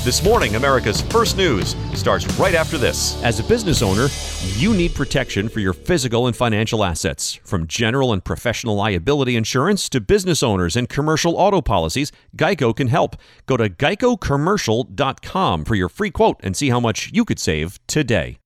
This morning, America's First News starts right after this. As a business owner, you need protection for your physical and financial assets. From general and professional liability insurance to business owners and commercial auto policies, Geico can help. Go to geicocommercial.com for your free quote and see how much you could save today.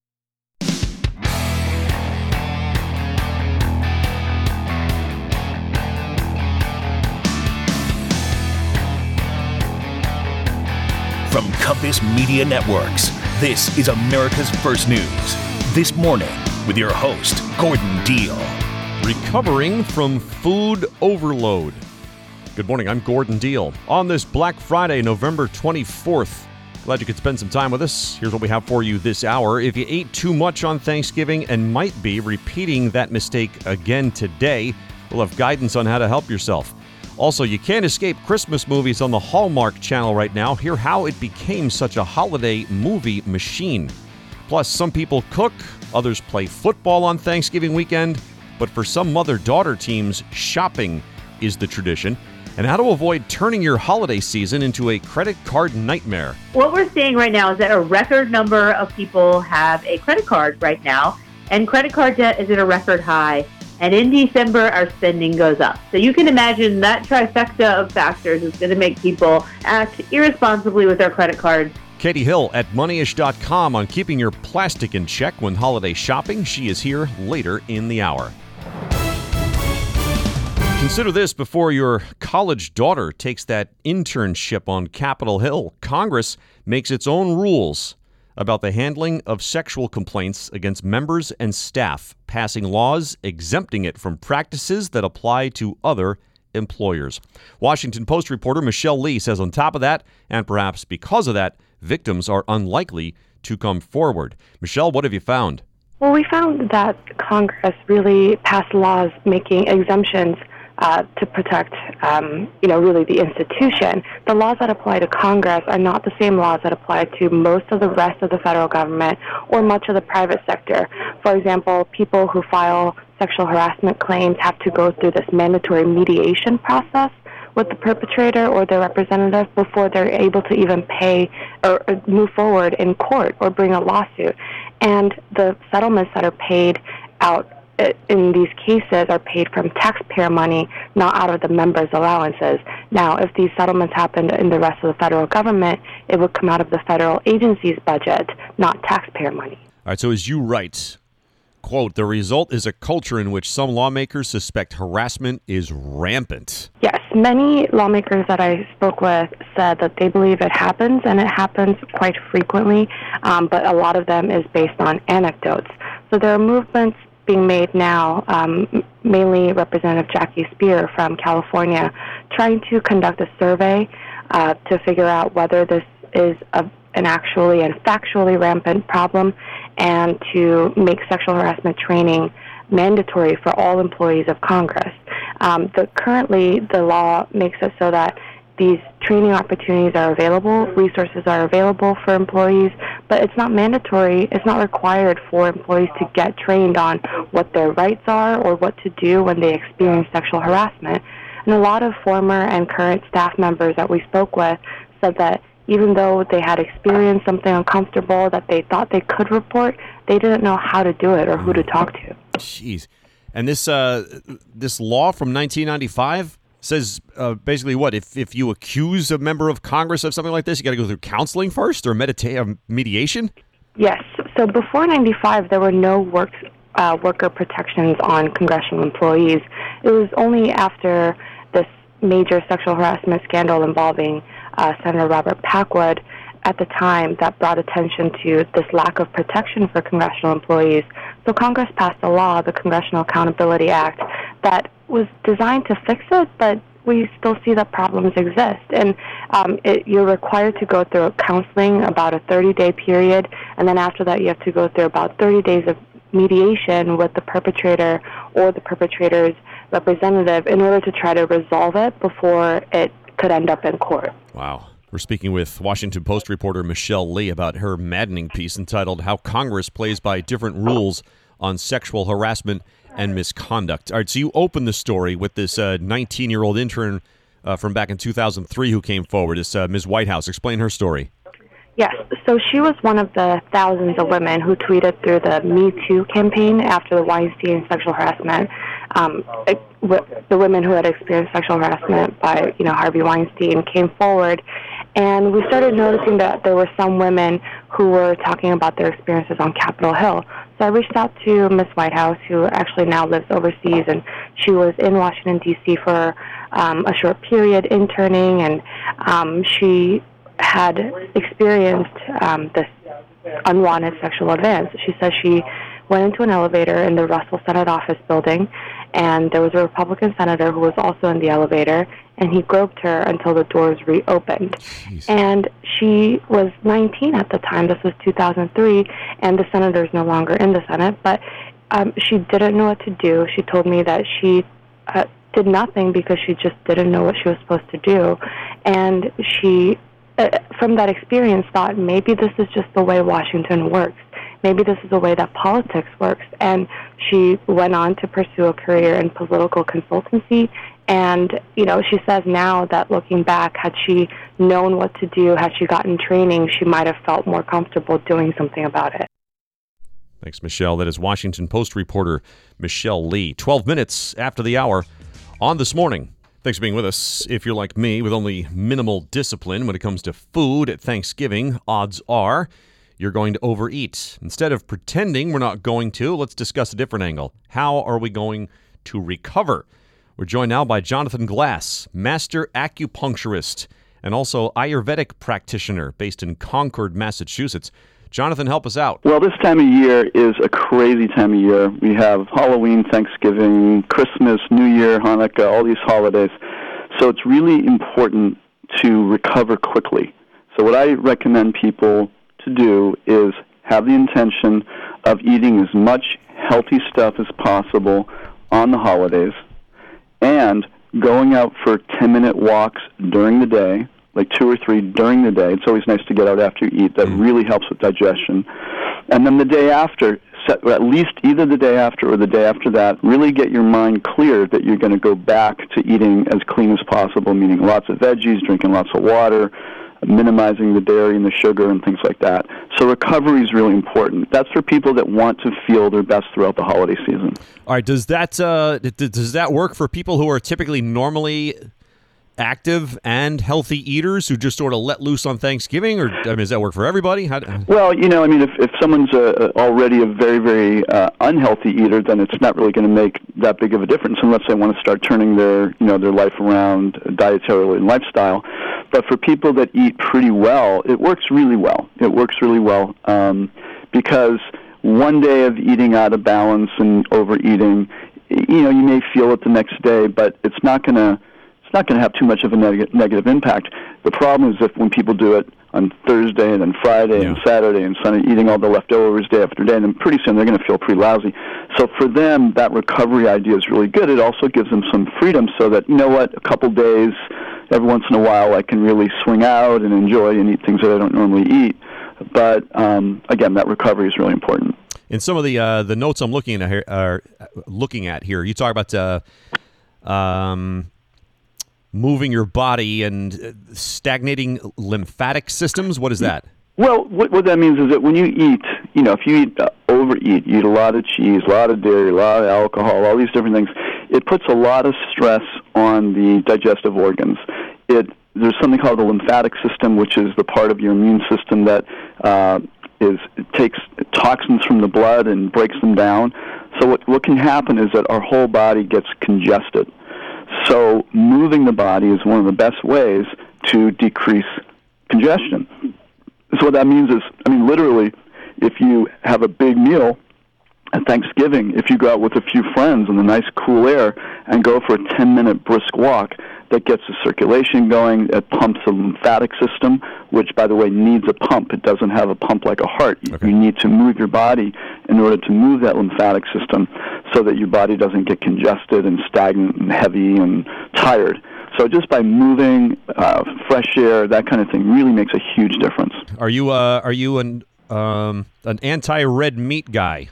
From Compass Media Networks, this is America's First News. This morning, with your host, Gordon Deal. Recovering from food overload. Good morning, I'm Gordon Deal. On this Black Friday, November 24th, glad you could spend some time with us. Here's what we have for you this hour. If you ate too much on Thanksgiving and might be repeating that mistake again today, we'll have guidance on how to help yourself. Also, you can't escape Christmas movies on the Hallmark Channel right now. Hear how it became such a holiday movie machine. Plus, some people cook, others play football on Thanksgiving weekend, but for some mother-daughter teams, shopping is the tradition. And how to avoid turning your holiday season into a credit card nightmare. What we're seeing right now is that a record number of people have a credit card right now, and credit card debt is at a record high. And in December, our spending goes up. So you can imagine that trifecta of factors is going to make people act irresponsibly with their credit cards. Katie Hill at Moneyish.com on keeping your plastic in check when holiday shopping. She is here later in the hour. Consider this before your college daughter takes that internship on Capitol Hill. Congress makes its own rules about the handling of sexual complaints against members and staff, passing laws exempting it from practices that apply to other employers. Washington Post reporter Michelle Lee says on top of that, and perhaps because of that, victims are unlikely to come forward. Michelle, what have you found? Well, we found that Congress really passed laws making exemptions to protect, really the institution. The laws that apply to Congress are not the same laws that apply to most of the rest of the federal government or much of the private sector. For example, people who file sexual harassment claims have to go through this mandatory mediation process with the perpetrator or their representative before they're able to even pay or move forward in court or bring a lawsuit. And the settlements that are paid out in these cases are paid from taxpayer money, not out of the members' allowances. Now, if these settlements happened in the rest of the federal government, it would come out of the federal agency's budget, not taxpayer money. All right, so as you write, quote, the result is a culture in which some lawmakers suspect harassment is rampant. Yes, many lawmakers that I spoke with said that they believe it happens, and it happens quite frequently, but a lot of them is based on anecdotes. So there are movements being made now, mainly Representative Jackie Speier from California, trying to conduct a survey to figure out whether this is an actually and factually rampant problem, and to make sexual harassment training mandatory for all employees of Congress. Currently, the law makes it so that these training opportunities are available, resources are available for employees, but it's not mandatory, it's not required for employees to get trained on what their rights are or what to do when they experience sexual harassment. And a lot of former and current staff members that we spoke with said that even though they had experienced something uncomfortable that they thought they could report, they didn't know how to do it or who to talk to. Jeez. And this law from 1995 says basically what? If you accuse a member of Congress of something like this, you got to go through counseling first or mediation? Yes. So before 95, there were no worker protections on congressional employees. It was only after this major sexual harassment scandal involving Senator Robert Packwood at the time that brought attention to this lack of protection for congressional employees. So Congress passed a law, the Congressional Accountability Act, that was designed to fix it, but we still see that problems exist. And you're required to go through counseling about a 30-day period, and then after that you have to go through about 30 days of mediation with the perpetrator or the perpetrator's representative in order to try to resolve it before it could end up in court. Wow. We're speaking with Washington Post reporter Michelle Lee about her maddening piece entitled How Congress Plays by Different Rules on Sexual Harassment and Misconduct. All right, so you opened the story with this 19-year-old intern from back in 2003 who came forward. It's Ms. Whitehouse. Explain her story. Yes, so she was one of the thousands of women who tweeted through the Me Too campaign after the Weinstein sexual harassment. The women who had experienced sexual harassment by, Harvey Weinstein came forward, and we started noticing that there were some women who were talking about their experiences on Capitol Hill. So I reached out to Miss Whitehouse, who actually now lives overseas, and she was in Washington, D.C. for a short period interning, and she had experienced this unwanted sexual advance. She says she went into an elevator in the Russell Senate office building, and there was a Republican senator who was also in the elevator, and he groped her until the doors reopened. Jeez. And she was 19 at the time. This was 2003, and the senator is no longer in the Senate, but she didn't know what to do. She told me that she did nothing because she just didn't know what she was supposed to do, and she from that experience thought maybe this is just the way Washington works. Maybe this is the way that politics works. And she went on to pursue a career in political consultancy. And, she says now that looking back, had she known what to do, had she gotten training, she might have felt more comfortable doing something about it. Thanks, Michelle. That is Washington Post reporter Michelle Lee. 12 minutes after the hour on This Morning. Thanks for being with us. If you're like me, with only minimal discipline when it comes to food at Thanksgiving, odds are you're going to overeat. Instead of pretending we're not going to, let's discuss a different angle. How are we going to recover? We're joined now by Jonathan Glass, master acupuncturist and also Ayurvedic practitioner based in Concord, Massachusetts. Jonathan, help us out. Well, this time of year is a crazy time of year. We have Halloween, Thanksgiving, Christmas, New Year, Hanukkah, all these holidays. So it's really important to recover quickly. So what I recommend people to do is have the intention of eating as much healthy stuff as possible on the holidays and going out for 10-minute walks during the day, like 2 or 3 during the day. It's always nice to get out after you eat. That really helps with digestion. And then the day after, at least either the day after or the day after that, really get your mind clear that you're going to go back to eating as clean as possible, meaning lots of veggies, drinking lots of water, minimizing the dairy and the sugar and things like that. So recovery is really important. That's for people that want to feel their best throughout the holiday season. All right, does that work for people who are typically normally active and healthy eaters who just sort of let loose on Thanksgiving, or does that work for everybody? Well, if someone's already a very, very unhealthy eater, then it's not really going to make that big of a difference unless they want to start turning their life around dietarily and lifestyle. But for people that eat pretty well, it works really well. It works really well because one day of eating out of balance and overeating, you may feel it the next day, but it's not going to have too much of a negative impact. The problem is if when people do it on Thursday and then Friday and Saturday and Sunday, eating all the leftovers day after day, and then pretty soon they're going to feel pretty lousy. So for them, that recovery idea is really good. It also gives them some freedom so that, a couple days, every once in a while, I can really swing out and enjoy and eat things that I don't normally eat. But, again, that recovery is really important. In some of the notes I'm looking at here, you talk about moving your body and stagnating lymphatic systems. What is that? Well, what that means is that when you eat, if you overeat, you eat a lot of cheese, a lot of dairy, a lot of alcohol, all these different things, it puts a lot of stress on the digestive organs. There's something called the lymphatic system, which is the part of your immune system that it takes toxins from the blood and breaks them down. So what can happen is that our whole body gets congested. So moving the body is one of the best ways to decrease congestion. So what that means is, literally, if you have a big meal at Thanksgiving, if you go out with a few friends in the nice cool air and go for a 10-minute brisk walk, that gets the circulation going, it pumps the lymphatic system, which, by the way, needs a pump. It doesn't have a pump like a heart. Okay. You need to move your body in order to move that lymphatic system so that your body doesn't get congested and stagnant and heavy and tired. So just by moving, fresh air, that kind of thing really makes a huge difference. Are you an anti-red meat guy?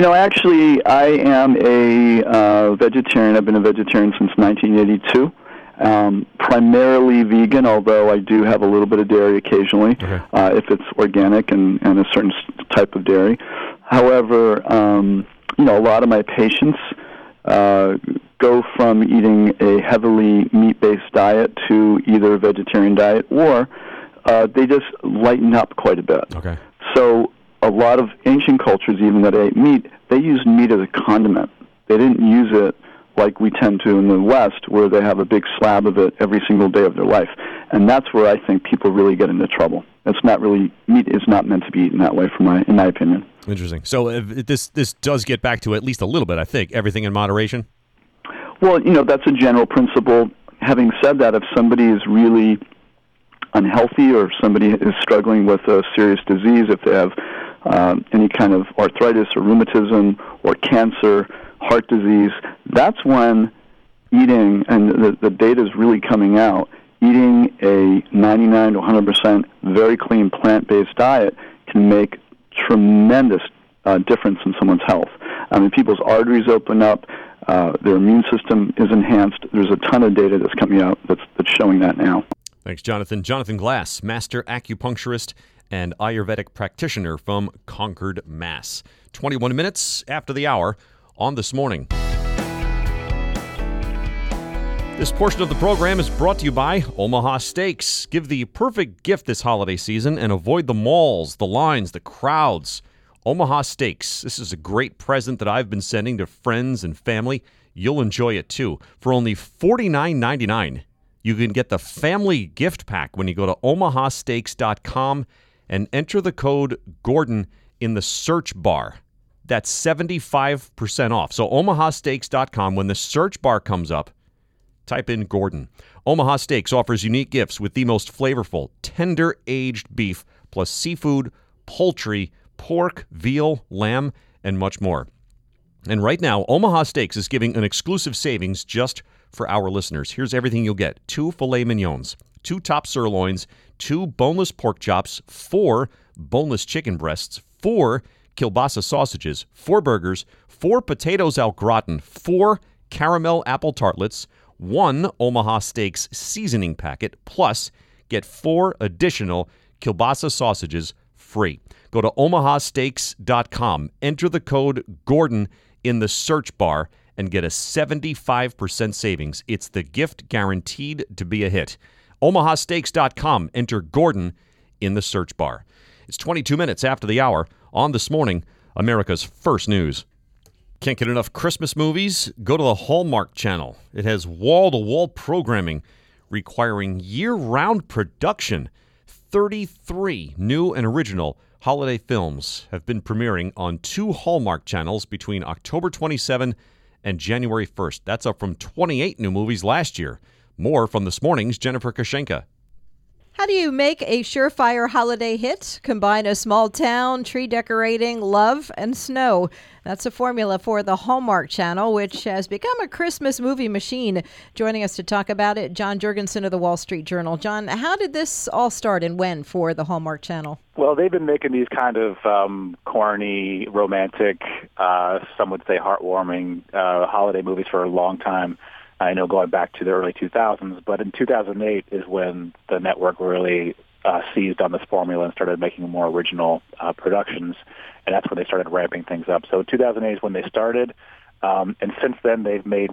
Actually, I am a vegetarian. I've been a vegetarian since 1982. Primarily vegan, although I do have a little bit of dairy occasionally, if it's organic and a certain type of dairy. However, a lot of my patients go from eating a heavily meat-based diet to either a vegetarian diet, or they just lighten up quite a bit. Okay. So a lot of ancient cultures, even that ate meat, they used meat as a condiment. They didn't use it like we tend to in the West, where they have a big slab of it every single day of their life. And that's where I think people really get into trouble. It's not really, meat is not meant to be eaten that way, in my opinion. Interesting. So this does get back to at least a little bit, I think, everything in moderation? Well, that's a general principle. Having said that, if somebody is really unhealthy, or if somebody is struggling with a serious disease, if they have any kind of arthritis or rheumatism or cancer, heart disease, that's when eating, and the data is really coming out, eating a 99 to 100% very clean plant-based diet can make tremendous difference in someone's health. I mean, people's arteries open up, their immune system is enhanced. There's a ton of data that's coming out that's showing that now. Thanks, Jonathan. Jonathan Glass, master acupuncturist and Ayurvedic practitioner from Concord, Mass. 21 minutes after the hour on This Morning. This portion of the program is brought to you by Omaha Steaks. Give the perfect gift this holiday season and avoid the malls, the lines, the crowds. Omaha Steaks. This is a great present that I've been sending to friends and family. You'll enjoy it too. For only $49.99, you can get the family gift pack when you go to omahasteaks.com and enter the code Gordon in the search bar. That's 75% off. So omahasteaks.com, when the search bar comes up, type in Gordon. Omaha Steaks offers unique gifts with the most flavorful, tender-aged beef, plus seafood, poultry, pork, veal, lamb, and much more. And right now, Omaha Steaks is giving an exclusive savings just for our listeners. Here's everything you'll get. 2 filet mignons, 2 top sirloins, 2 boneless pork chops, 4 boneless chicken breasts, 4 kielbasa sausages, 4 burgers, 4 potatoes au gratin, 4 caramel apple tartlets, 1 Omaha Steaks seasoning packet, plus get 4 additional kielbasa sausages free. Go to omahasteaks.com, enter the code Gordon in the search bar, and get a 75% savings. It's the gift guaranteed to be a hit. omahasteaks.com, enter Gordon in the search bar. It's 22 minutes after the hour on This Morning, America's First News. Can't get enough Christmas movies? Go to the Hallmark Channel. It has wall-to-wall programming requiring year-round production. 33 new and original holiday films have been premiering on 2 Hallmark channels between October 27 and January 1st. That's up from 28 new movies last year. More from This Morning's Jennifer Kashenka. How do you make a surefire holiday hit? Combine a small town, tree decorating, love, and snow. That's a formula for the Hallmark Channel, which has become a Christmas movie machine. Joining us to talk about it, John Jurgensen of the Wall Street Journal. John, how did this all start and when for the Hallmark Channel? Well, they've been making these kind of corny, romantic, some would say heartwarming holiday movies for a long time. I know going back to the early 2000s, but in 2008 is when the network really seized on this formula and started making more original productions, and that's when they started ramping things up. So 2008 is when they started, and since then they've made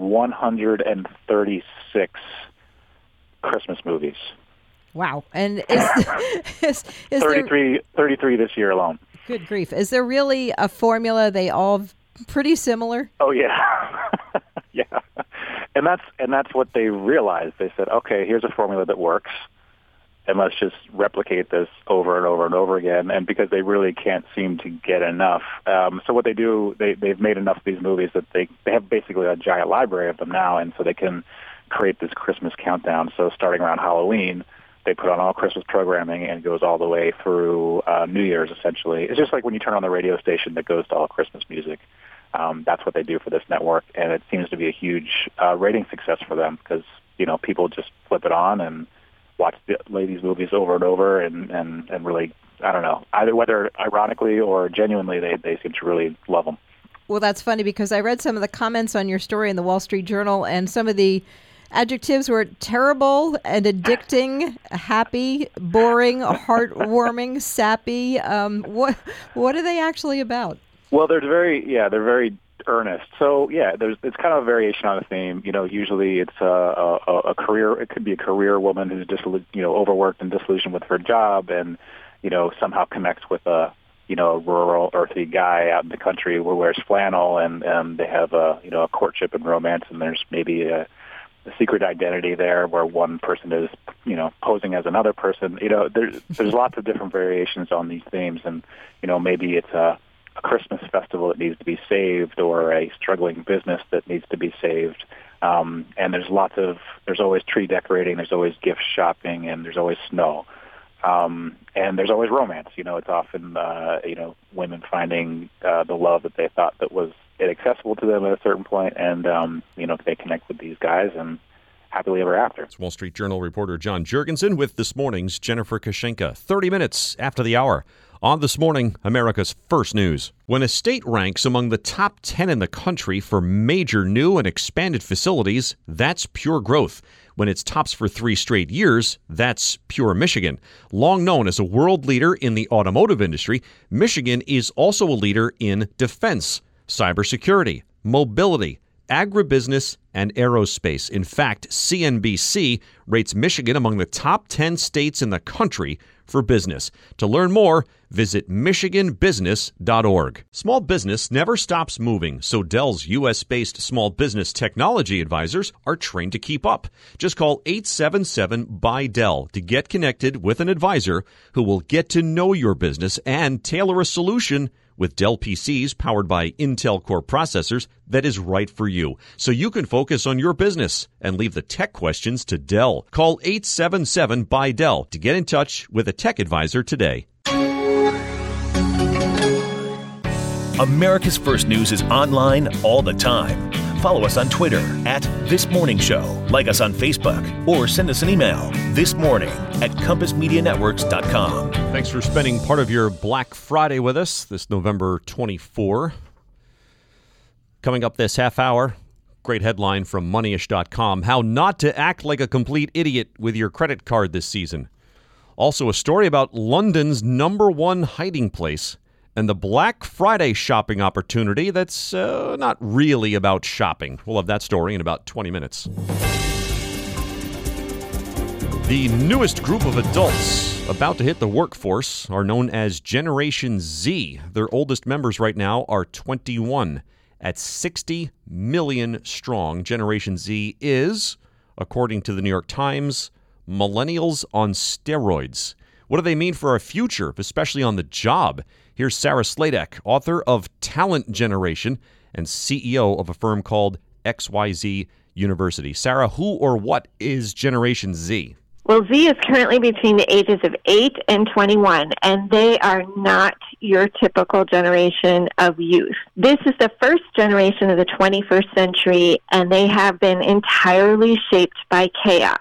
136 Christmas movies. Wow. And is 33 this year alone. Good grief. Is there really a formula? They all pretty similar? Oh, yeah. Yeah. And that's what they realized. They said, okay, here's a formula that works, and let's just replicate this over and over and over again. And because they really can't seem to get enough, so what they do, they've made enough of these movies that they have basically a giant library of them now, and so they can create this Christmas countdown. So starting around Halloween, they put on all Christmas programming, and it goes all the way through New Year's, essentially. It's just like when you turn on the radio station that goes to all Christmas music. That's what they do for this network, and it seems to be a huge rating success for them because, people just flip it on and watch these movies over and over and really, I don't know, either whether ironically or genuinely, they seem to really love them. Well, that's funny because I read some of the comments on your story in the Wall Street Journal, and some of the adjectives were terrible and addicting, happy, boring, heartwarming, sappy. What are they actually about? Well, they're very earnest. So it's kind of a variation on the theme. Usually it's a career. It could be a career woman who's just overworked and disillusioned with her job, and somehow connects with a rural, earthy guy out in the country who wears flannel, and they have a courtship and romance, and there's maybe a secret identity there where one person is posing as another person. There's lots of different variations on these themes, and maybe it's a Christmas festival that needs to be saved, or a struggling business that needs to be saved. And there's always tree decorating, there's always gift shopping, and there's always snow. And there's always romance. It's often, women finding the love that they thought that was inaccessible to them at a certain point, and, they connect with these guys and happily ever after. It's Wall Street Journal reporter John Jurgensen with this morning's Jennifer Kashenka. 30 minutes after the hour. On This Morning, America's First News. When a state ranks among the top 10 in the country for major new and expanded facilities, that's pure growth. When it's tops for 3 straight years, that's pure Michigan. Long known as a world leader in the automotive industry, Michigan is also a leader in defense, cybersecurity, mobility, agribusiness, and aerospace. In fact, CNBC rates Michigan among the top 10 states in the country for business. To learn more, visit michiganbusiness.org. Small business never stops moving, so Dell's U.S.-based small business technology advisors are trained to keep up. Just call 877-BUY-DELL to get connected with an advisor who will get to know your business and tailor a solution with Dell PCs powered by Intel Core processors that is right for you, so you can focus on your business and leave the tech questions to Dell. Call 877-BUY-DELL to get in touch with a tech advisor today. America's First News is online all the time. Follow us on Twitter @ThisMorningShow. Like us on Facebook or send us an email thismorning@compassmedianetworks.com. Thanks for spending part of your Black Friday with us this November 24. Coming up this half hour, great headline from Moneyish.com, how not to act like a complete idiot with your credit card this season. Also a story about London's #1 hiding place and the Black Friday shopping opportunity that's not really about shopping. We'll have that story in about 20 minutes. The newest group of adults about to hit the workforce are known as Generation Z. Their oldest members right now are 21. At 60 million strong, Generation Z is, according to the New York Times, millennials on steroids. What do they mean for our future, especially on the job? Here's Sarah Sladek, author of Talent Generation and CEO of a firm called XYZ University. Sarah, who or what is Generation Z? Well, Z is currently between the ages of 8 and 21, and they are not your typical generation of youth. This is the first generation of the 21st century, and they have been entirely shaped by chaos.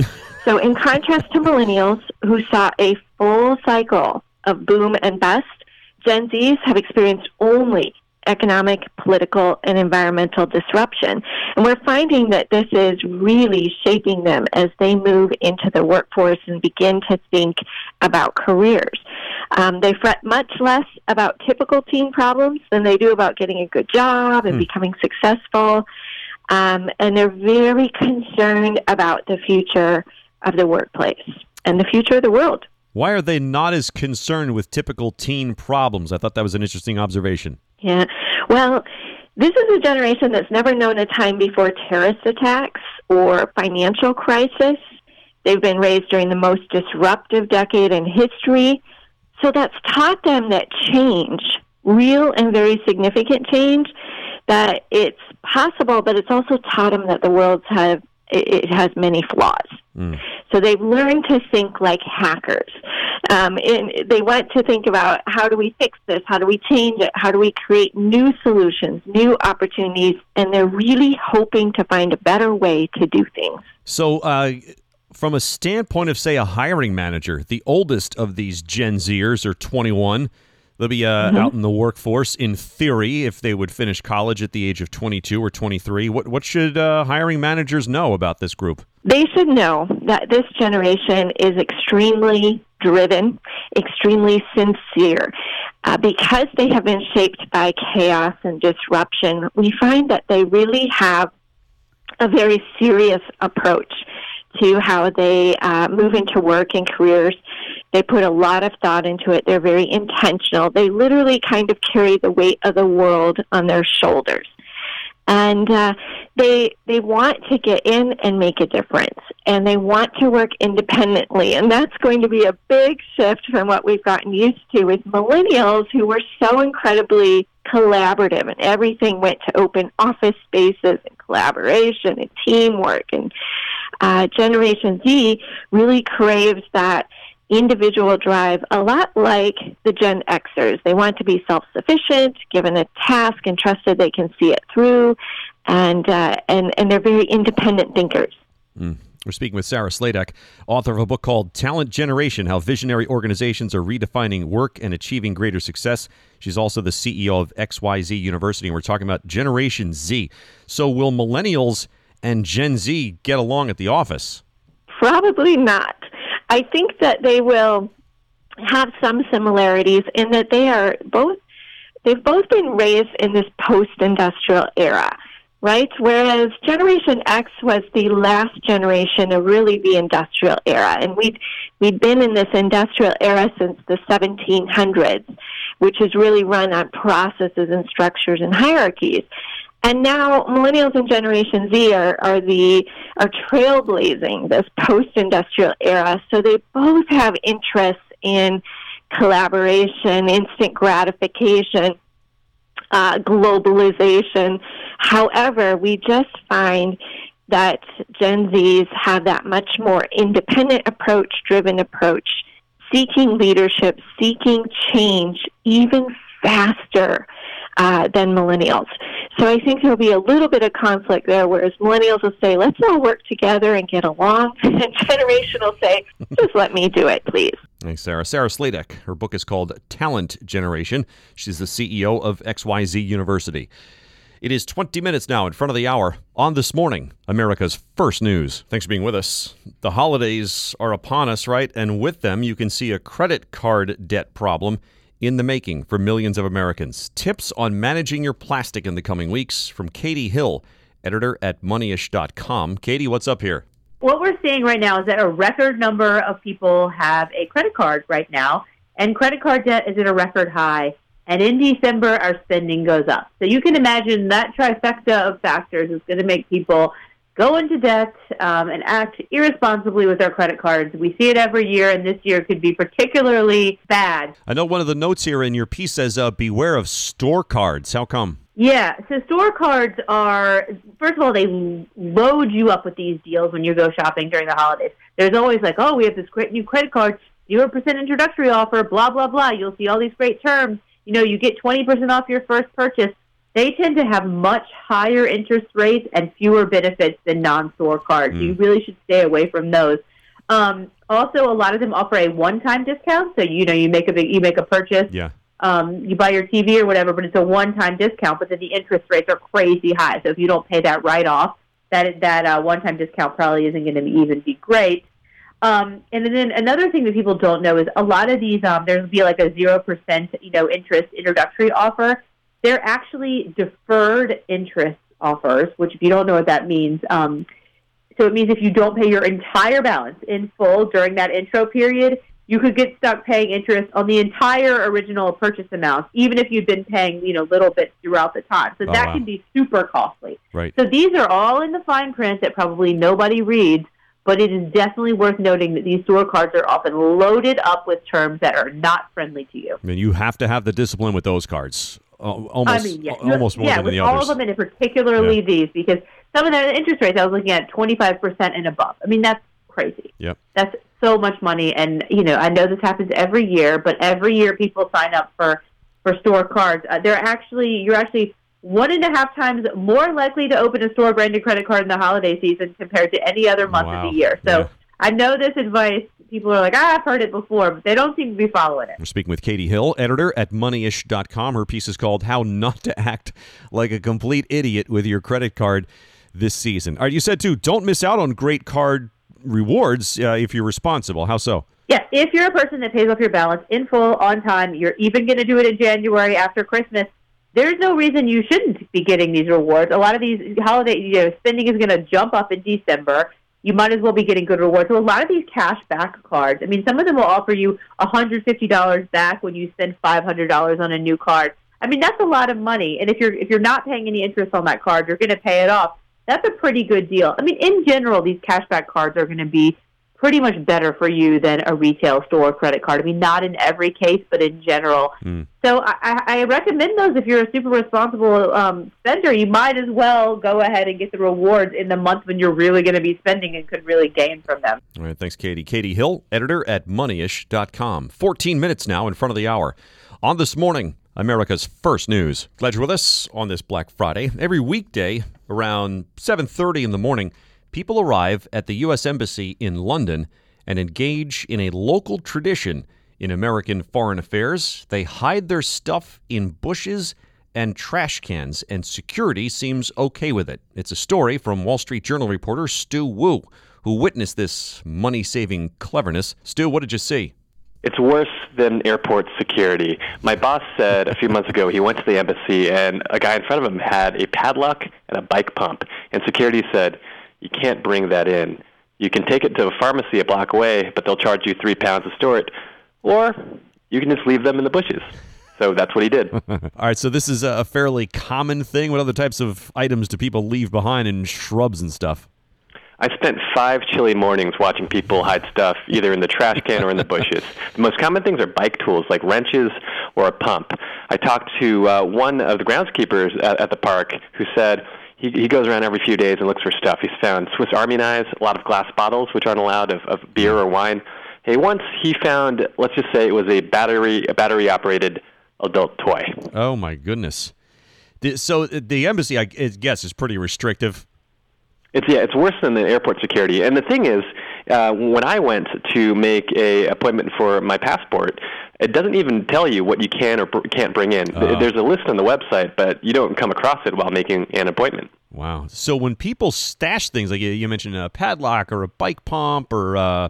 So in contrast to millennials, who saw a full cycle of boom and bust, Gen Zs have experienced only economic, political, and environmental disruption. And we're finding that this is really shaping them as they move into the workforce and begin to think about careers. They fret much less about typical teen problems than they do about getting a good job and becoming successful. And they're very concerned about the future of the workplace and the future of the world. Why are they not as concerned with typical teen problems? I thought that was an interesting observation. Yeah. Well, this is a generation that's never known a time before terrorist attacks or financial crisis. They've been raised during the most disruptive decade in history. So that's taught them that change, real and very significant change, that it's possible, but it's also taught them that the world has many flaws. So they've learned to think like hackers. And they want to think about, how do we fix this? How do we change it? How do we create new solutions, new opportunities? And they're really hoping to find a better way to do things. So from a standpoint of, say, a hiring manager, the oldest of these Gen Zers are 21. They'll be out in the workforce, in theory, if they would finish college at the age of 22 or 23. What should hiring managers know about this group? They should know that this generation is extremely driven, extremely sincere. Because they have been shaped by chaos and disruption, we find that they really have a very serious approach to how they move into work and careers. They put a lot of thought into it. They're very intentional. They literally kind of carry the weight of the world on their shoulders. And they want to get in and make a difference. And they want to work independently. And that's going to be a big shift from what we've gotten used to with millennials, who were so incredibly collaborative, and everything went to open office spaces and collaboration and teamwork. And Generation Z really craves that individual drive, a lot like the Gen Xers. They want to be self-sufficient, given a task and trusted they can see it through, and they're very independent thinkers. We're speaking with Sarah Sladek, author of a book called Talent Generation, How Visionary Organizations Are Redefining Work and Achieving Greater Success. She's also the CEO of XYZ University, and we're talking about Generation Z. So will millennials and Gen Z get along at the office? Probably not. I think that they will have some similarities in that they've both been raised in this post-industrial era, right? Whereas Generation X was the last generation of really the industrial era. And we'd been in this industrial era since the 1700s, which is really run on processes and structures and hierarchies. And now millennials and Generation Z are trailblazing this post-industrial era. So they both have interests in collaboration, instant gratification, globalization. However, we just find that Gen Zs have that much more independent approach, driven approach, seeking leadership, seeking change even faster than millennials. So I think there'll be a little bit of conflict there, whereas millennials will say, let's all work together and get along, and Generation will say, just let me do it, please. Thanks, Sarah. Sarah Sladek. Her book is called Talent Generation. She's the CEO of XYZ University. It is 20 minutes now in front of the hour on This Morning, America's First News. Thanks for being with us. The holidays are upon us, right? And with them, you can see a credit card debt problem in the making for millions of Americans. Tips on managing your plastic in the coming weeks from Katie Hill, editor at Moneyish.com. Katie, what's up here? What we're seeing right now is that a record number of people have a credit card right now, and credit card debt is at a record high. And in December, our spending goes up. So you can imagine that trifecta of factors is going to make people go into debt and act irresponsibly with their credit cards. We see it every year, and this year could be particularly bad. I know one of the notes here in your piece says, beware of store cards. How come? Yeah, so store cards are, first of all, they load you up with these deals when you go shopping during the holidays. There's always like, oh, we have this great new credit card, 0% introductory offer, blah, blah, blah. You'll see all these great terms. You know, you get 20% off your first purchase. They tend to have much higher interest rates and fewer benefits than non-store cards. You really should stay away from those. Also, a lot of them offer a one-time discount. So, you know, you make a purchase. Yeah. You buy your TV or whatever, but it's a one-time discount. But then the interest rates are crazy high. So if you don't pay that right off, that one-time discount probably isn't going to even be great. And then another thing that people don't know is a lot of these there'll be like a 0% interest introductory offer. They're actually deferred interest offers, which if you don't know what that means, so it means if you don't pay your entire balance in full during that intro period, you could get stuck paying interest on the entire original purchase amount, even if you've been paying, little bits throughout the time. So that can be super costly. Right. So these are all in the fine print that probably nobody reads, but it is definitely worth noting that these store cards are often loaded up with terms that are not friendly to you. I mean, you have to have the discipline with those cards. Almost more than the others. All of them, and particularly these, because some of the interest rates I was looking at 25% and above. I mean, that's crazy. Yep. That's so much money, and I know this happens every year, but every year people sign up for store cards. You're actually 1.5 times more likely to open a store-branded credit card in the holiday season compared to any other month of the year. So I know this advice people are like, I've heard it before, but they don't seem to be following it. We're speaking with Katie Hill, editor at Moneyish.com. Her piece is called How Not to Act Like a Complete Idiot with Your Credit Card This Season. All right, you said, too, don't miss out on great card rewards if you're responsible. How so? Yeah, if you're a person that pays off your balance in full, on time, you're even going to do it in January after Christmas, there's no reason you shouldn't be getting these rewards. A lot of these holiday spending is going to jump up in December. You might as well be getting good rewards. So a lot of these cash back cards, I mean, some of them will offer you $150 back when you spend $500 on a new card. I mean, that's a lot of money. And if you're not paying any interest on that card, you're going to pay it off. That's a pretty good deal. I mean, in general, these cashback cards are going to be pretty much better for you than a retail store credit card. I mean, not in every case, but in general. So I recommend those if you're a super responsible spender. You might as well go ahead and get the rewards in the month when you're really going to be spending and could really gain from them. All right, thanks, Katie. Katie Hill, editor at Moneyish.com. 14 minutes now in front of the hour. On This Morning, America's First News. Glad you're with us on this Black Friday. Every weekday around 7:30 in the morning, people arrive at the U.S. Embassy in London and engage in a local tradition in American foreign affairs. They hide their stuff in bushes and trash cans, and security seems okay with it. It's a story from Wall Street Journal reporter Stu Wu, who witnessed this money-saving cleverness. Stu, what did you see? It's worse than airport security. My boss said a few months ago he went to the embassy and a guy in front of him had a padlock and a bike pump. And security said, you can't bring that in. You can take it to a pharmacy a block away, but they'll charge you £3 to store it. Or you can just leave them in the bushes. So that's what he did. All right, so this is a fairly common thing. What other types of items do people leave behind in shrubs and stuff? I spent 5 chilly mornings watching people hide stuff either in the trash can or in the bushes. The most common things are bike tools like wrenches or a pump. I talked to one of the groundskeepers at the park who said he goes around every few days and looks for stuff. He's found Swiss Army knives, a lot of glass bottles, which aren't allowed, of beer or wine. Hey, once he found, let's just say it was a battery-operated adult toy. Oh, my goodness. So the embassy, I guess, is pretty restrictive. It's worse than the airport security. And the thing is, when I went to make an appointment for my passport, it doesn't even tell you what you can or can't bring in. There's a list on the website, but you don't come across it while making an appointment. Wow. So when people stash things, like you mentioned a padlock or a bike pump or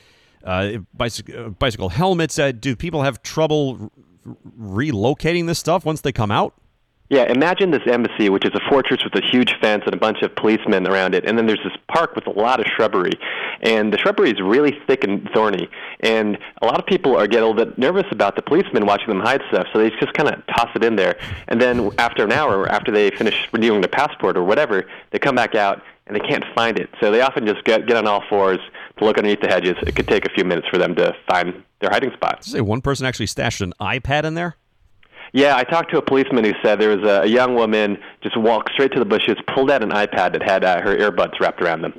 bicycle helmets, do people have trouble relocating this stuff once they come out? Yeah, imagine this embassy, which is a fortress with a huge fence and a bunch of policemen around it, and then there's this park with a lot of shrubbery, and the shrubbery is really thick and thorny, and a lot of people get a little bit nervous about the policemen watching them hide stuff, so they just kind of toss it in there, and then after an hour, after they finish renewing their passport or whatever, they come back out, and they can't find it, so they often just get on all fours to look underneath the hedges. It could take a few minutes for them to find their hiding spot. Did you say one person actually stashed an iPad in there? Yeah, I talked to a policeman who said there was a young woman just walked straight to the bushes, pulled out an iPad that had her earbuds wrapped around them.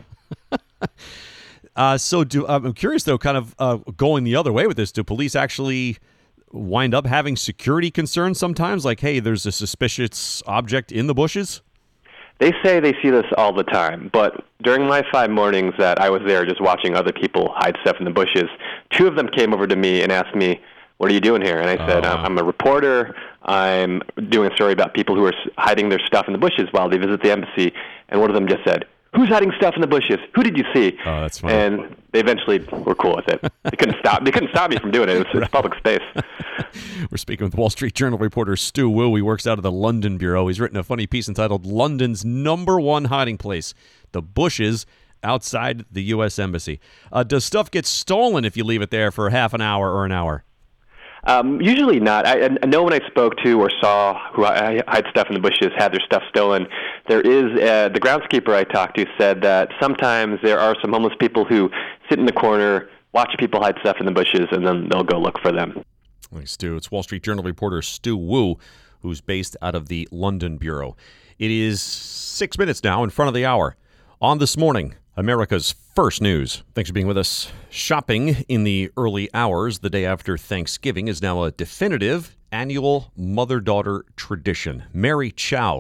I'm curious, though, kind of going the other way with this. Do police actually wind up having security concerns sometimes? Like, hey, there's a suspicious object in the bushes? They say they see this all the time, but during my 5 mornings that I was there just watching other people hide stuff in the bushes, 2 of them came over to me and asked me, what are you doing here? And I said, I'm a reporter. I'm doing a story about people who are hiding their stuff in the bushes while they visit the embassy. And one of them just said, who's hiding stuff in the bushes? Who did you see? Oh, that's funny. And they eventually were cool with it. They couldn't stop me from doing it. It's public space. We're speaking with Wall Street Journal reporter Stu Wu. He works out of the London Bureau. He's written a funny piece entitled London's #1 hiding place, the bushes outside the U.S. Embassy. Does stuff get stolen if you leave it there for half an hour or an hour? Usually not. I know when I spoke to or saw who hide stuff in the bushes had their stuff stolen. There is the groundskeeper I talked to said that sometimes there are some homeless people who sit in the corner, watch people hide stuff in the bushes, and then they'll go look for them. Thanks, Stu. It's Wall Street Journal reporter Stu Wu, who's based out of the London Bureau. It is 6 minutes now in front of the hour. On This Morning, America's First News. Thanks for being with us. Shopping in the early hours the day after Thanksgiving is now a definitive annual mother-daughter tradition. Mary Chow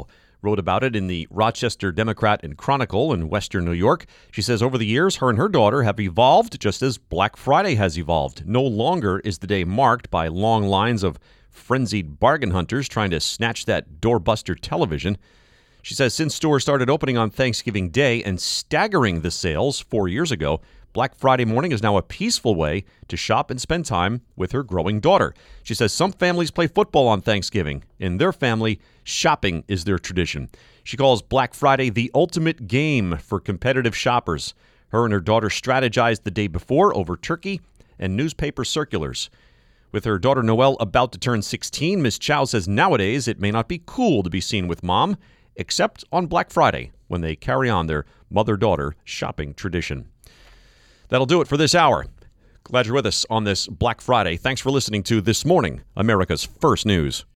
wrote about it in the Rochester Democrat and Chronicle in Western New York. She says over the years, her and her daughter have evolved just as Black Friday has evolved. No longer is the day marked by long lines of frenzied bargain hunters trying to snatch that doorbuster television. She says since stores started opening on Thanksgiving Day and staggering the sales 4 years ago, Black Friday morning is now a peaceful way to shop and spend time with her growing daughter. She says some families play football on Thanksgiving. In their family, shopping is their tradition. She calls Black Friday the ultimate game for competitive shoppers. Her and her daughter strategized the day before over turkey and newspaper circulars. With her daughter Noelle about to turn 16, Ms. Chow says nowadays it may not be cool to be seen with mom, except on Black Friday when they carry on their mother-daughter shopping tradition. That'll do it for this hour. Glad you're with us on this Black Friday. Thanks for listening to This Morning, America's First News.